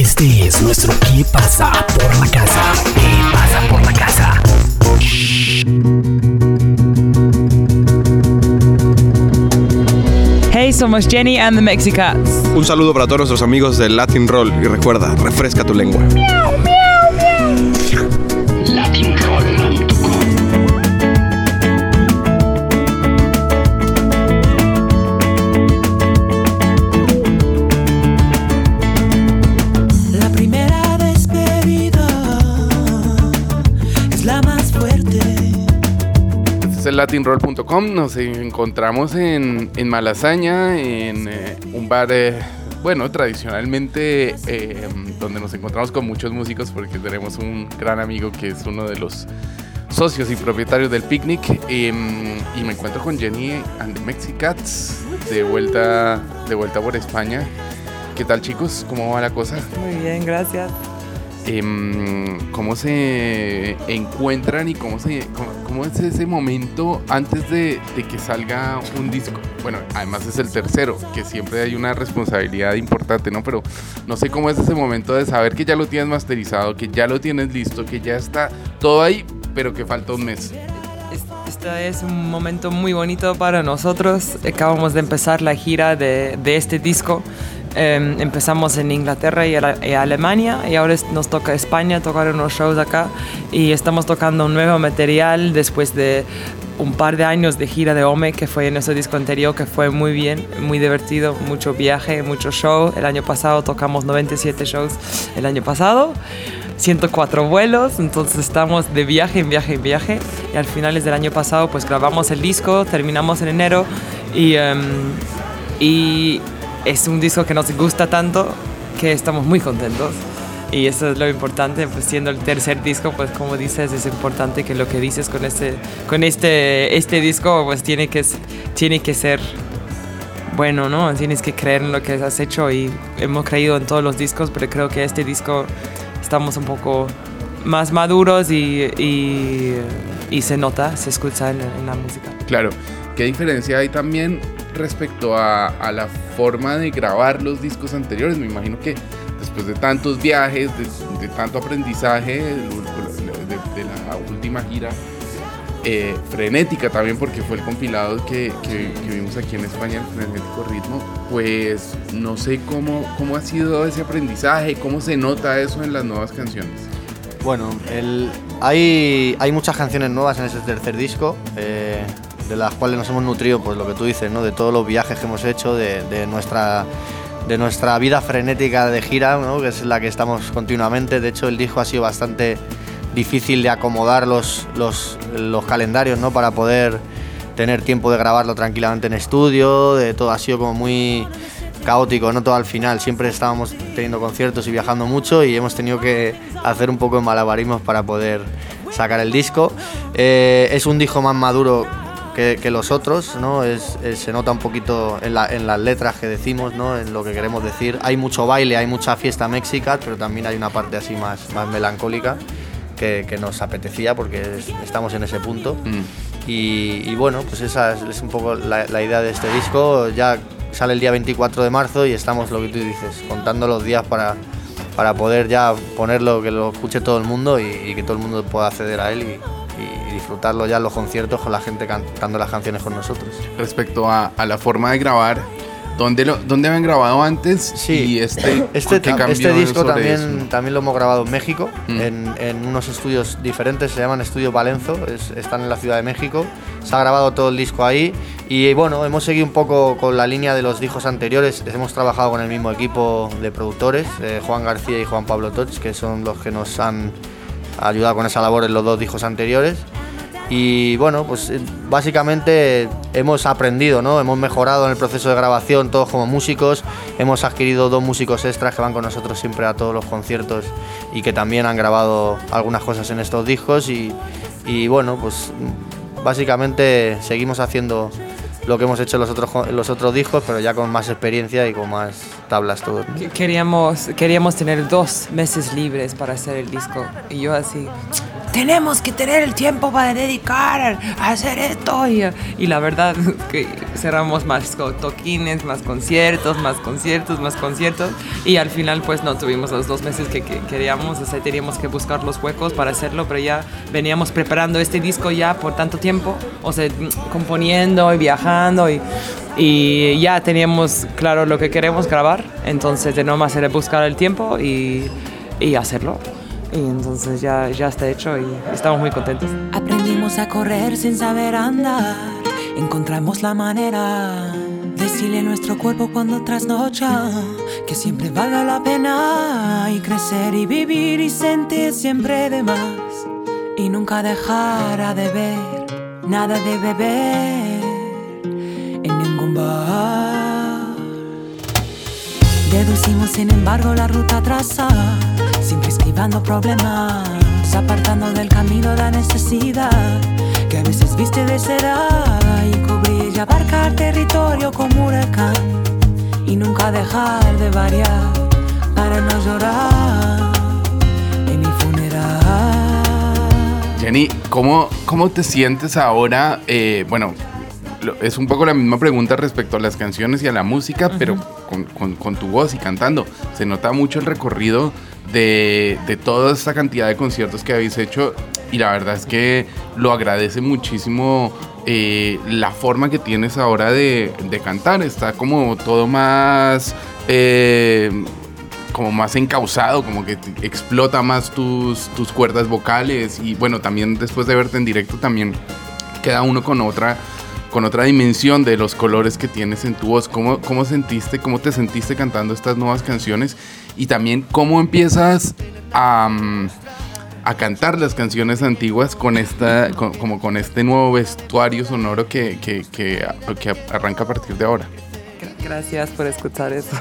Este es nuestro ¿Qué pasa por la casa? ¿Qué pasa por la casa? Hey, somos Jenny and the Mexicats. Un saludo para todos nuestros amigos del Latin Roll y recuerda, refresca tu lengua. Latinroll.com. La primera despedida es la más fuerte. Este es el Latinroll.com. Nos encontramos en Malasaña, en un bar, tradicionalmente donde nos encontramos con muchos músicos porque tenemos un gran amigo que es uno de los socios y propietarios del Picnic. Y me encuentro con Jenny and the Mexicats de vuelta por España. ¿Qué tal, chicos? ¿Cómo va la cosa? Muy bien, gracias. ¿Cómo se encuentran y cómo es ese momento antes de que salga un disco? Bueno, además es el tercero, que siempre hay una responsabilidad importante, ¿no? Pero no sé cómo es ese momento de saber que ya lo tienes masterizado, que ya lo tienes listo, que ya está todo ahí, pero que falta un mes. Este es un momento muy bonito para nosotros. Acabamos de empezar la gira de este disco. Empezamos en Inglaterra y Alemania y ahora nos toca España, tocar unos shows acá y estamos tocando un nuevo material después de un par de años de gira de Ome, que fue en nuestro disco anterior, que fue muy bien, muy divertido, mucho viaje, mucho show. El año pasado tocamos 97 shows el año pasado, 104 vuelos, entonces estamos de viaje en viaje en viaje y al finales del año pasado pues grabamos el disco, terminamos en enero y es un disco que nos gusta tanto que estamos muy contentos y eso es lo importante, pues siendo el tercer disco, pues como dices, es importante que lo que dices con este disco pues tiene que ser bueno, ¿no? Tienes que creer en lo que has hecho y hemos creído en todos los discos, pero creo que este disco estamos un poco más maduros y se nota, se escucha en la música. Claro, ¿qué diferencia hay también respecto a la forma de grabar los discos anteriores? Me imagino que después de tantos viajes, de tanto aprendizaje, de la última gira, frenética también, porque fue el compilado que vimos aquí en España, el Frenético Ritmo, pues no sé cómo ha sido ese aprendizaje, cómo se nota eso en las nuevas canciones. Bueno, hay muchas canciones nuevas en ese tercer disco, de las cuales nos hemos nutrido, pues lo que tú dices, ¿no? De todos los viajes que hemos hecho, de nuestra vida frenética de gira, ¿no? Que es la que estamos continuamente. De hecho, el disco ha sido bastante difícil de acomodar los calendarios, ¿no? Para poder tener tiempo de grabarlo tranquilamente en estudio. Todo ha sido como muy caótico, ¿no? Todo al final. Siempre estábamos teniendo conciertos y viajando mucho y hemos tenido que hacer un poco de malabarismos para poder sacar el disco. Es un disco más maduro que los otros, ¿no? Se nota un poquito en las letras que decimos, ¿no? En lo que queremos decir. Hay mucho baile, hay mucha fiesta mexica, pero también hay una parte así más melancólica que nos apetecía porque estamos en ese punto. Y bueno, pues esa es un poco la idea de este disco. Ya sale el día 24 de marzo y estamos, lo que tú dices, contando los días para poder ya ponerlo, que lo escuche todo el mundo y que todo el mundo pueda acceder a él y disfrutarlo ya en los conciertos con la gente cantando las canciones con nosotros. Respecto a la forma de grabar, ¿dónde habían grabado antes? Sí, y este disco también lo hemos grabado en México, en unos estudios diferentes, se llaman Estudio Valenzo, están en la Ciudad de México. Se ha grabado todo el disco ahí y bueno, hemos seguido un poco con la línea de los discos anteriores. Hemos trabajado con el mismo equipo de productores, Juan García y Juan Pablo Toch, que son los que nos han ayudado con esa labor en los dos discos anteriores. Y bueno, pues básicamente hemos aprendido, ¿no? Hemos mejorado en el proceso de grabación todos como músicos. Hemos adquirido 2 músicos extras que van con nosotros siempre a todos los conciertos y que también han grabado algunas cosas en estos discos y bueno, pues básicamente seguimos haciendo lo que hemos hecho en los otros discos, pero ya con más experiencia y con más tablas todo. Queríamos tener 2 meses libres para hacer el disco y yo así, tenemos que tener el tiempo para dedicar a hacer esto. Y la verdad que cerramos más toquines, más conciertos. Y al final pues no tuvimos los 2 meses que queríamos, o sea, teníamos que buscar los huecos para hacerlo, pero ya veníamos preparando este disco ya por tanto tiempo, o sea, componiendo y viajando y ya teníamos claro lo que queremos grabar, entonces de nomás era buscar el tiempo y hacerlo. Y entonces ya está hecho y estamos muy contentos. Aprendimos a correr sin saber andar. Encontramos la manera de decirle a nuestro cuerpo cuando trasnocha que siempre valga la pena, y crecer y vivir y sentir siempre de más, y nunca dejar de ver nada de beber en ningún bar. Deducimos sin embargo la ruta trazada, siempre esquivando problemas, apartando del camino la necesidad que a veces viste de seda, y cubrir y abarcar territorio como huracán, y nunca dejar de variar para no llorar en mi funeral. Jenny, ¿cómo te sientes ahora? Bueno, es un poco la misma pregunta respecto a las canciones y a la música, pero con tu voz y cantando. Se nota mucho el recorrido de toda esta cantidad de conciertos que habéis hecho, y la verdad es que lo agradece muchísimo la forma que tienes ahora de cantar. Está como todo más como más encauzado, como que explota más tus cuerdas vocales, y bueno, también después de verte en directo también queda uno con otra dimensión de los colores que tienes en tu voz. ¿Cómo te sentiste cantando estas nuevas canciones? Y también cómo empiezas a cantar las canciones antiguas con este nuevo vestuario sonoro que arranca a partir de ahora. Gracias por escuchar eso.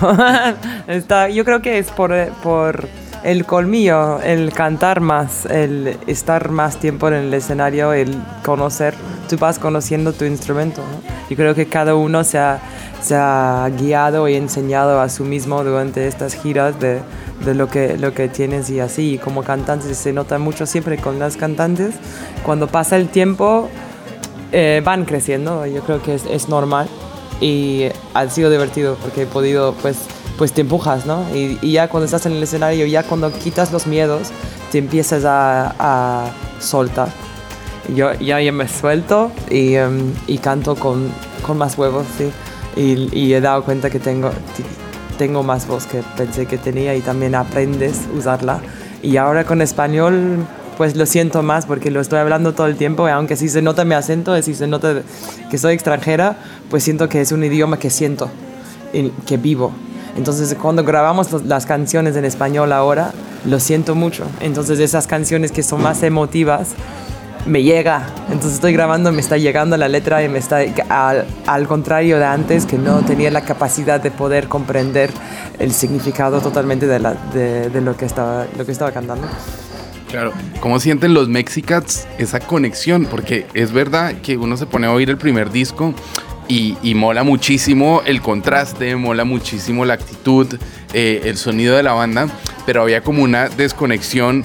Yo creo que es por el colmillo, el cantar más, el estar más tiempo en el escenario, el conocer, tú vas conociendo tu instrumento, ¿no? Yo creo que cada uno se ha guiado y enseñado a sí mismo durante estas giras de lo que tienes, y así, y como cantantes se nota mucho siempre con las cantantes, cuando pasa el tiempo van creciendo. Yo creo que es normal, y ha sido divertido porque he podido pues te empujas, ¿no? Y ya cuando estás en el escenario, ya cuando quitas los miedos, te empiezas a soltar. Yo ya me suelto y canto con más huevos, sí. Y he dado cuenta que tengo más voz que pensé que tenía, y también aprendes a usarla. Y ahora con español, pues lo siento más porque lo estoy hablando todo el tiempo, y aunque sí se nota mi acento, y sí se nota que soy extranjera, pues siento que es un idioma que siento, que vivo. Entonces cuando grabamos las canciones en español ahora, lo siento mucho. Entonces esas canciones que son más emotivas, me llega. Entonces estoy grabando, me está llegando la letra, y me está al contrario de antes, que no tenía la capacidad de poder comprender el significado totalmente de lo que estaba cantando. Claro, ¿cómo sienten los Mexicats esa conexión? Porque es verdad que uno se pone a oír el primer disco y mola muchísimo el contraste, mola muchísimo la actitud, el sonido de la banda, pero había como una desconexión,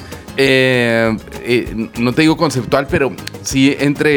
no te digo conceptual, pero sí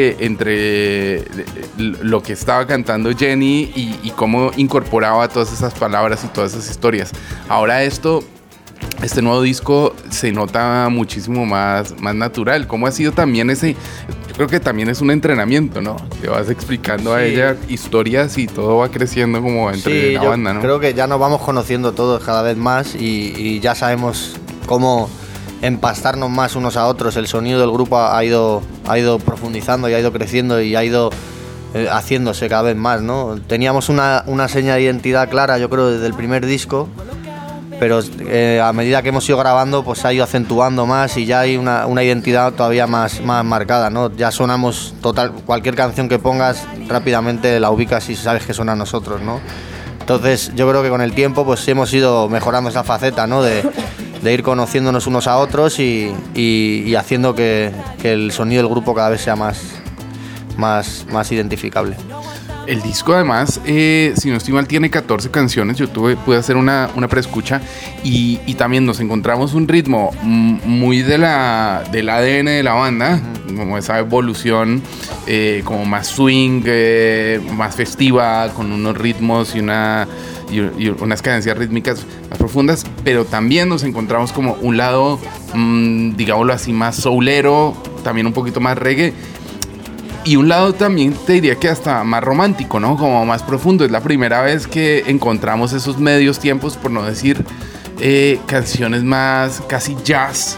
entre lo que estaba cantando Jenny y cómo incorporaba todas esas palabras y todas esas historias. Ahora este nuevo disco se nota muchísimo más natural. ¿Cómo ha sido también ese? Yo creo que también es un entrenamiento, ¿no? Le vas explicando a ella historias y todo va creciendo como entre la banda, ¿no? Creo que ya nos vamos conociendo todos cada vez más, y ya sabemos cómo empastarnos más unos a otros. El sonido del grupo ha ido profundizando y ha ido creciendo y ha ido haciéndose cada vez más, ¿no? Teníamos una seña de identidad clara, yo creo, desde el primer disco, pero a medida que hemos ido grabando, pues se ha ido acentuando más, y ya hay una identidad todavía más marcada, ¿no? Ya sonamos cualquier canción que pongas rápidamente la ubicas y sabes que suena a nosotros, ¿no? Entonces yo creo que con el tiempo pues hemos ido mejorando esa faceta, ¿no? De ir conociéndonos unos a otros y haciendo que el sonido del grupo cada vez sea más identificable. El disco además, si no estoy mal, tiene 14 canciones. Yo pude hacer una preescucha y también nos encontramos un ritmo muy del ADN de la banda, como esa evolución como más swing, más festiva, con unos ritmos y unas cadencias rítmicas más profundas, pero también nos encontramos como un lado, digámoslo así, más soulero, también un poquito más reggae, y un lado también te diría que hasta más romántico, ¿no? Como más profundo. Es la primera vez que encontramos esos medios tiempos, por no decir canciones más casi jazz,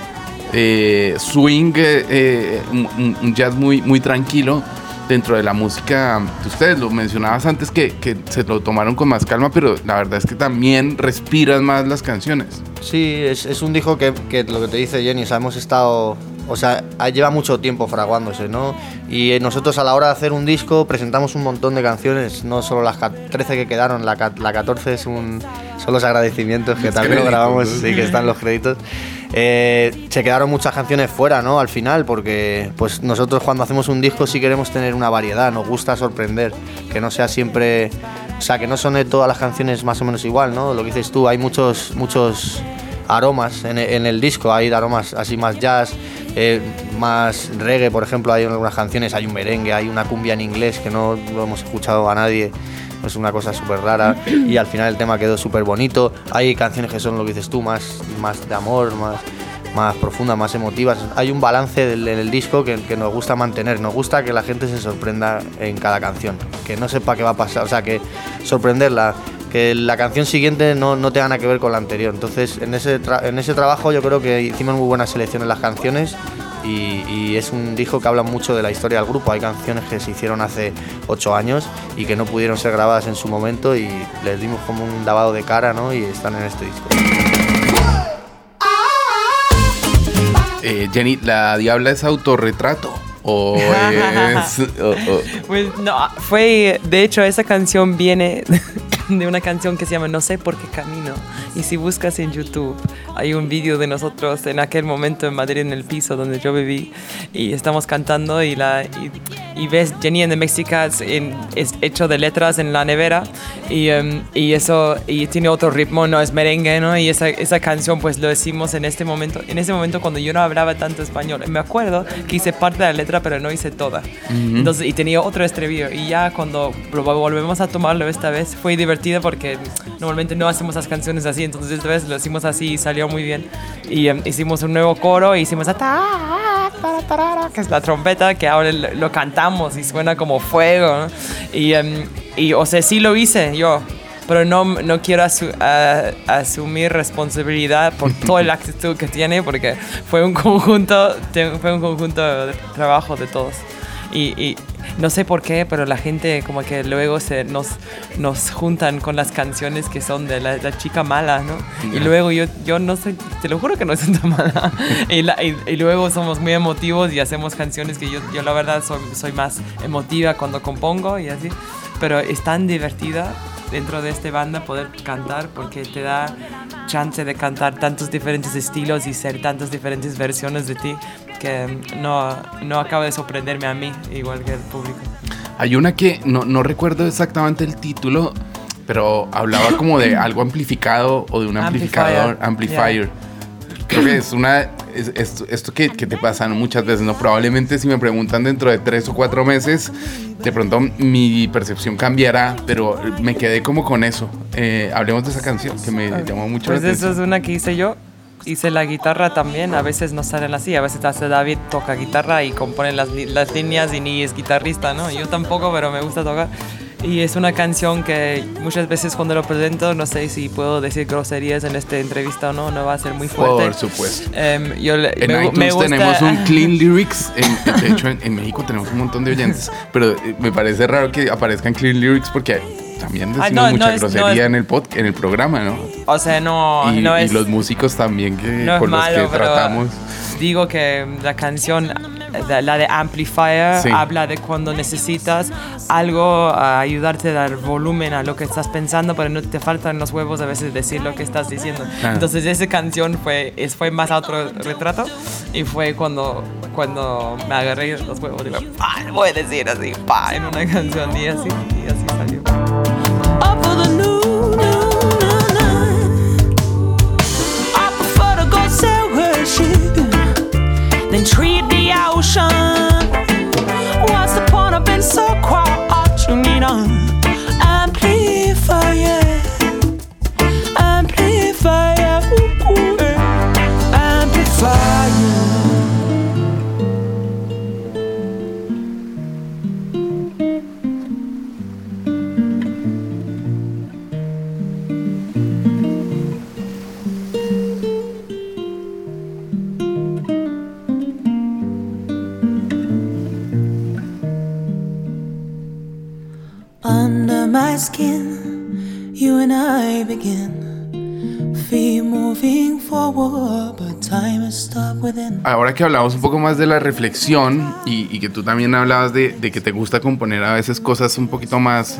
swing, un jazz muy tranquilo dentro de la música de ustedes. Lo mencionabas antes que se lo tomaron con más calma, pero la verdad es que también respiras más las canciones. Sí, es un disco que lo que te dice Jenny, o sea, hemos estado... O sea, lleva mucho tiempo fraguándose, ¿no? Y nosotros a la hora de hacer un disco presentamos un montón de canciones, no solo las 13 que quedaron, la 14 son los agradecimientos que también lo grabamos, sí, que están los créditos. Se quedaron muchas canciones fuera, ¿no? Al final, porque pues nosotros cuando hacemos un disco sí queremos tener una variedad, nos gusta sorprender, que no sea siempre... O sea, que no suene todas las canciones más o menos igual, ¿no? Lo que dices tú, hay muchos aromas en el disco, hay aromas así más jazz, más reggae, por ejemplo, hay en algunas canciones, hay un merengue, hay una cumbia en inglés que no lo hemos escuchado a nadie, es una cosa súper rara, y al final el tema quedó súper bonito. Hay canciones que son lo que dices tú, más de amor, más profundas, más emotivas. Hay un balance en el disco que nos gusta mantener, nos gusta que la gente se sorprenda en cada canción, que no sepa qué va a pasar, o sea, que sorprenderla, que la canción siguiente no tenga nada que ver con la anterior. Entonces, en ese trabajo yo creo que hicimos muy buena selección en las canciones y es un disco que habla mucho de la historia del grupo. Hay canciones que se hicieron hace 8 años y que no pudieron ser grabadas en su momento y les dimos como un lavado de cara, ¿no? Y están en este disco. Jenny, ¿La Diabla es autorretrato? ¿O es...? Pues no, de hecho esa canción viene de una canción que se llama No sé por qué camino, y si buscas en YouTube hay un vídeo de nosotros en aquel momento en Madrid, en el piso donde yo viví, y estamos cantando y ves Jenny and the Mexicans es hecho de letras en la nevera y eso, y tiene otro ritmo, no es merengue, ¿no? Y esa canción pues lo hicimos en ese momento cuando yo no hablaba tanto español. Me acuerdo que hice parte de la letra pero no hice toda. Entonces, y tenía otro estribillo, y ya cuando volvemos a tomarlo esta vez fue divertido porque normalmente no hacemos las canciones así, entonces esta vez lo hicimos así y salió muy bien. Y hicimos un nuevo coro, hicimos que es la trompeta, que ahora lo cantamos y suena como fuego, ¿no? Y o sea, sí lo hice yo, pero no quiero asumir responsabilidad por toda la actitud que tiene, porque fue un conjunto de trabajo de todos. Y no sé por qué, pero la gente como que luego nos juntan con las canciones que son de la chica mala, ¿no? Y luego yo no sé, te lo juro que no soy tan mala. y luego somos muy emotivos y hacemos canciones que yo la verdad soy más emotiva cuando compongo y así. Pero es tan divertida dentro de esta banda poder cantar, porque te da chance de cantar tantos diferentes estilos y ser tantas diferentes versiones de ti, que no acaba de sorprenderme a mí igual que el público. Hay una que no recuerdo exactamente el título, pero hablaba como de algo amplificado o de un amplificador, amplifier. Yeah. Creo que es esto que te pasa muchas veces, ¿no? Probablemente si me preguntan dentro de 3 o 4 meses, de pronto mi percepción cambiará, pero me quedé como con eso. Hablemos de esa canción que me llamó mucho la atención. Pues eso es una que hice yo. Hice la guitarra también, a veces no salen así, a veces hace David, toca guitarra y compone las líneas y ni es guitarrista, ¿no? Yo tampoco, pero me gusta tocar. Y es una canción que muchas veces cuando lo presento, no sé si puedo decir groserías en esta entrevista o no va a ser muy fuerte. Por supuesto. En iTunes me gusta... tenemos un Clean Lyrics, de hecho en México tenemos un montón de oyentes, pero me parece raro que aparezcan Clean Lyrics porque también decimos mucha grosería en el programa, ¿no? O sea, y los músicos también no con malo, los que tratamos. Digo que la canción la de Amplifier, Sí. habla de cuando necesitas algo a ayudarte a dar volumen a lo que estás pensando, pero no te faltan los huevos a veces decir lo que estás diciendo. Ah. Entonces esa canción fue más autorretrato y fue cuando me agarré los huevos y digo, lo voy a decir así, en una canción y así salió. Up for the new. I prefer to go sail worship than treat the ocean. What's the point of being so quiet? You need an amplifier. Amplifier. Amplifier. Under my skin, you and I begin. Feet moving forward, but time has stopped within. Ahora que hablamos un poco más de la reflexión y que tú también hablabas de que te gusta componer a veces cosas un poquito más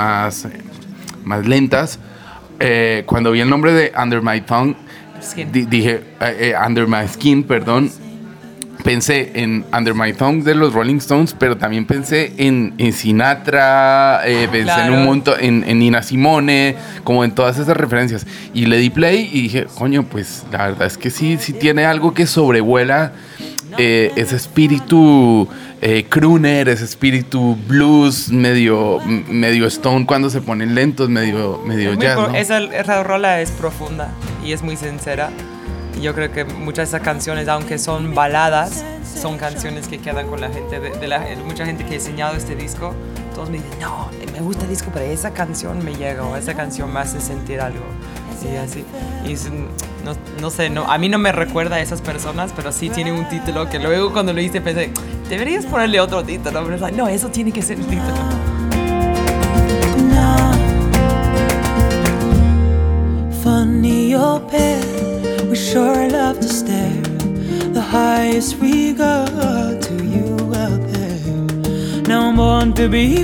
lentas, cuando vi el nombre de Under My Tongue, dije Under My Skin, perdón, pensé en Under My Tongue de los Rolling Stones, pero también pensé en Sinatra, pensé Claro. en un montón, en Nina Simone, como en todas esas referencias. Y le di play y dije, coño, pues la verdad es que sí tiene algo que sobrevuela ese espíritu crooner, ese espíritu blues, medio stone cuando se ponen lentos, medio jazz, ¿no? Esa rola es profunda y es muy sincera. Yo creo que muchas de esas canciones, aunque son baladas, son canciones que quedan con la gente. Mucha gente que ha enseñado este disco, todos me dicen, no, me gusta el disco, pero esa canción me llega, o esa canción me hace sentir algo. Sí, así. Y no sé, a mí no me recuerda a esas personas, pero sí tiene un título que luego cuando lo hice pensé, deberías ponerle otro título. Pero es like, no, eso tiene que ser el título. Funny your pair, we sure love to stare. The highest regard to you out there. Now I'm born to be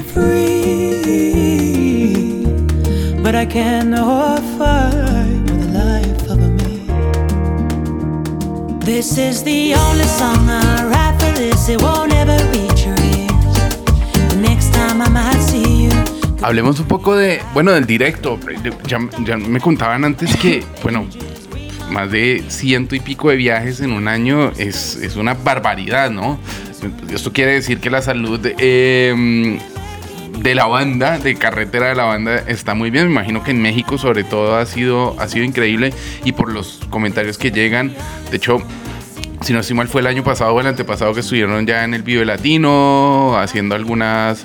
free, but I cannot fight with the life of me. This is the only song I write for this. It won't ever reach your ears. The next time I might see you. Hablemos un poco del directo. Ya me contaban antes que, bueno, más de 100 y pico de viajes en un año es una barbaridad, ¿no? Esto quiere decir que la salud de la banda, de carretera de la banda, está muy bien. Me imagino que en México sobre todo ha sido increíble, y por los comentarios que llegan, de hecho, si no estoy mal, fue el año pasado o el antepasado que estuvieron ya en el Vive Latino haciendo algunas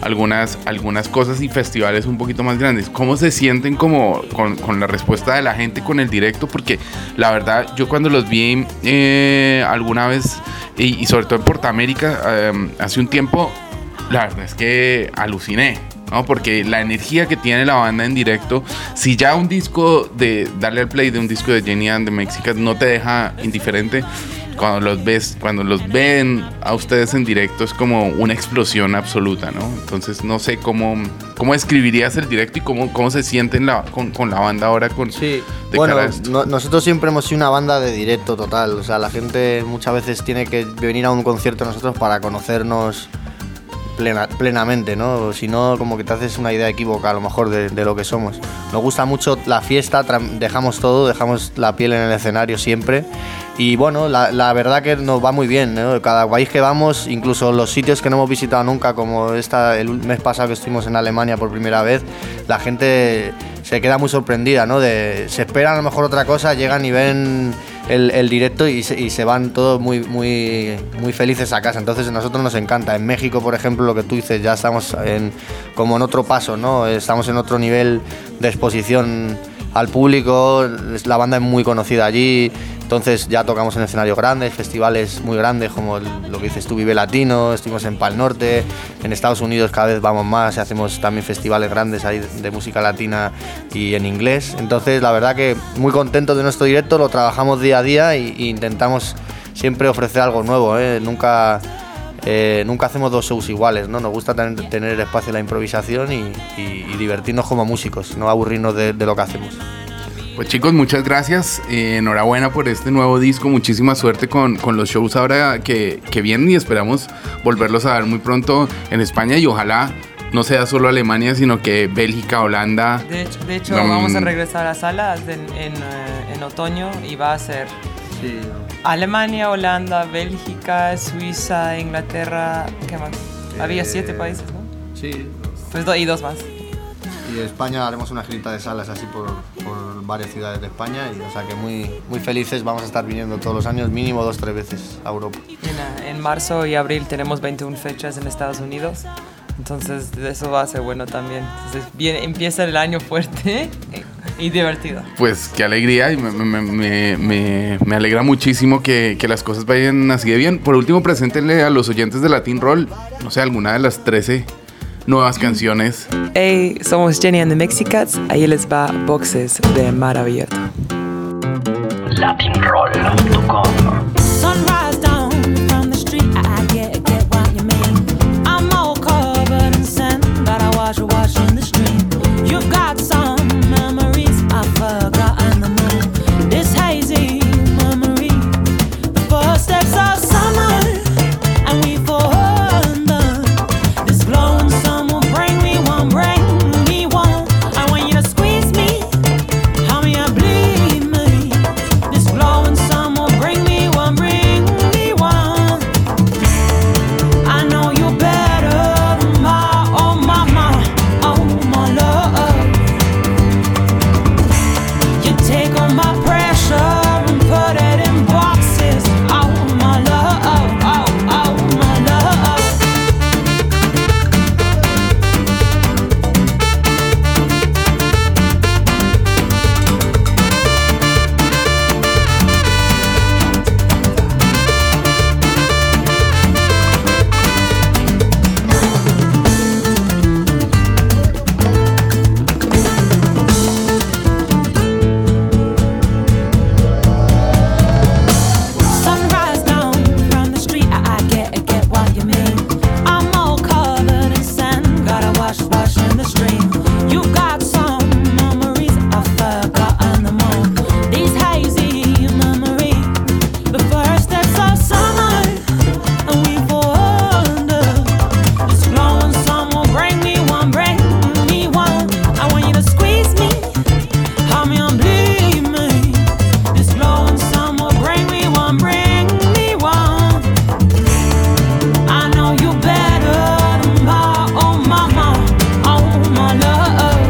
cosas y festivales un poquito más grandes. ¿Cómo se sienten como con la respuesta de la gente con el directo? Porque la verdad, yo cuando los vi alguna vez y sobre todo en Portamérica hace un tiempo, la verdad es que aluciné, ¿no? Porque la energía que tiene la banda en directo, si ya un disco darle al play de un disco de Jenny and the Mexicans no te deja indiferente, cuando los ven a ustedes en directo es como una explosión absoluta, ¿no? Entonces no sé cómo describirías el directo y cómo se sienten con la banda ahora Sí, bueno, nosotros siempre hemos sido una banda de directo total. O sea, la gente muchas veces tiene que venir a un concierto de nosotros para conocernos plenamente, ¿no? Si no, como que te haces una idea equívoca a lo mejor de lo que somos. Nos gusta mucho la fiesta, dejamos todo, dejamos la piel en el escenario siempre. Y bueno, la verdad que nos va muy bien, ¿no? Cada país que vamos, incluso los sitios que no hemos visitado nunca, como el mes pasado que estuvimos en Alemania por primera vez, la gente se queda muy sorprendida, ¿no? Se esperan a lo mejor otra cosa, llegan y ven el directo y se van todos muy, muy, muy felices a casa. Entonces a nosotros nos encanta. En México, por ejemplo, lo que tú dices, ya estamos como en otro paso, ¿no? Estamos en otro nivel de exposición al público. La banda es muy conocida allí. Entonces ya tocamos en escenarios grandes, festivales muy grandes como lo que dices tú, Vive Latino, estuvimos en Pal Norte, en Estados Unidos cada vez vamos más y hacemos también festivales grandes ahí de música latina y en inglés. Entonces la verdad que muy contentos de nuestro directo, lo trabajamos día a día e intentamos siempre ofrecer algo nuevo, ¿eh? Nunca nunca hacemos 2 shows iguales, ¿no? Nos gusta tener espacio a la improvisación y divertirnos como músicos, no aburrirnos de lo que hacemos. Pues chicos, muchas gracias, enhorabuena por este nuevo disco, muchísima suerte con los shows ahora que vienen y esperamos volverlos a ver muy pronto en España y ojalá no sea solo Alemania, sino que Bélgica, Holanda. De hecho vamos a regresar a salas en otoño y va a ser Alemania, Holanda, Bélgica, Suiza, Inglaterra, ¿qué más? Había 7 países, ¿no? Sí. Pues y 2 más. Y en España haremos una girita de salas así por varias ciudades de España y o sea que muy, muy felices, vamos a estar viniendo todos los años mínimo 2-3 veces a Europa. En marzo y abril tenemos 21 fechas en Estados Unidos, entonces eso va a ser bueno también. Entonces empieza el año fuerte y divertido. Pues qué alegría y me alegra muchísimo que las cosas vayan así de bien. Por último, preséntenle a los oyentes de Latin Roll, no sé, alguna de las 13 nuevas canciones. Hey, somos Jenny and the Mexicats. Ahí les va Boxes de Mar Abierto. Latinroll.com. Sunrise down from the street, I get what you mean. I'm all covered in sand, but I wash in the stream. You've got some memories, I've forgotten them all. This hazy memory, the first steps of summer, and we fall under this glowing sun will bring me one, I want you to squeeze me, how me I bleed me. This glowing sun will bring me one, I know you better than my, oh mama, oh my love. You take all my pressure and put it in boxes, oh my love, oh my love. Sunrise down from the street, I get what you mean. I'm all covered in sand, gotta wash in the stream. You've got some memories, I've forgotten them all. These hazy memories, the first steps of summer, and we fall under. This glowing sun will bring me one, I want you to squeeze me, hold me and bleed me. This glowing sun will bring me one, I know you better than my, oh mama, oh my love.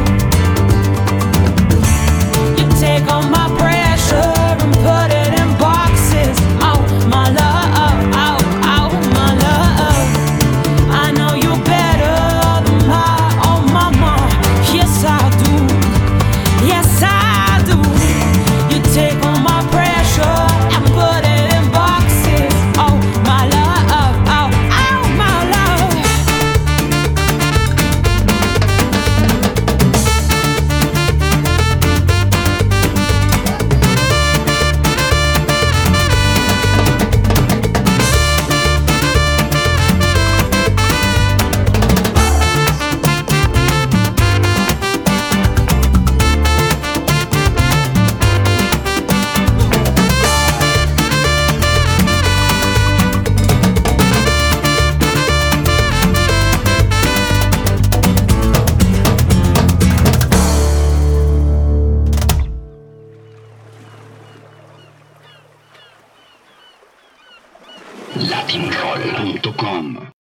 You take all my pressure and put it in boxes, oh my love, oh my love. I know you better than my, oh mama, yes I do, yes I do. You take all my pressure and put it in boxes, oh my love, oh my love. Latinroll.com.